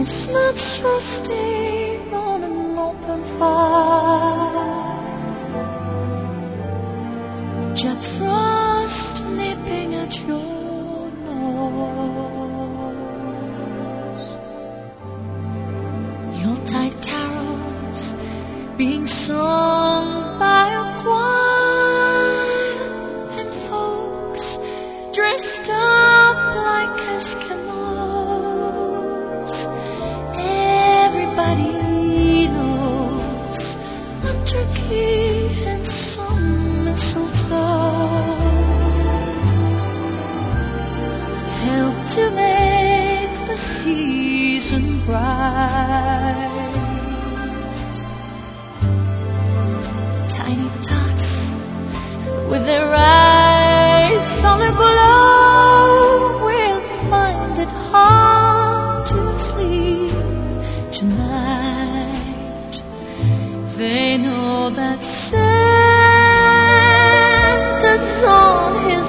It's not trusting on an open fire, just frost nipping at your nose. Yuletide carols being sung by a choir, and folks dressed up like Eskimos. Everybody knows a turkey and some mistletoe help to make the season bright. Tiny tots with their eyes on the glow will find it hard to sleep tonight. They know that Santa's on his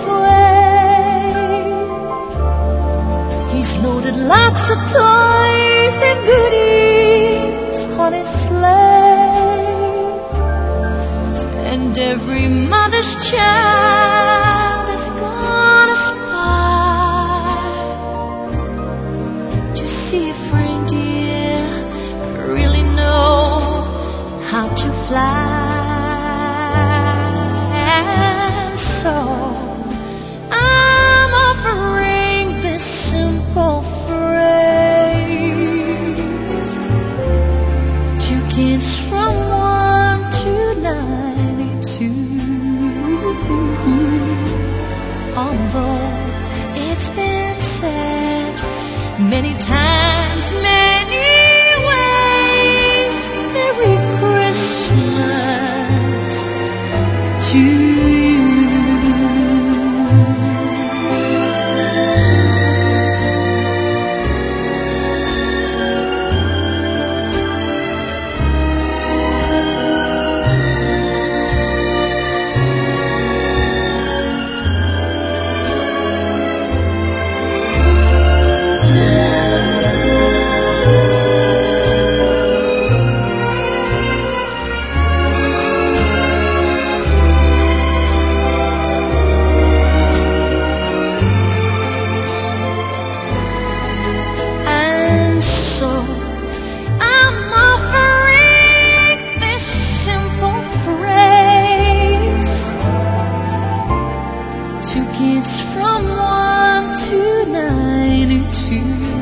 way. He's loaded lots of toys and goodies on his sleigh, and every mother's child is gonna spy to see if reindeer really know how to fly. So I'm offering this simple phrase to kids from 1 to 92. Although it's been said many times, many ways, Merry Christmas to you. And so I'm offering this simple phrase to kids from 1 to 92.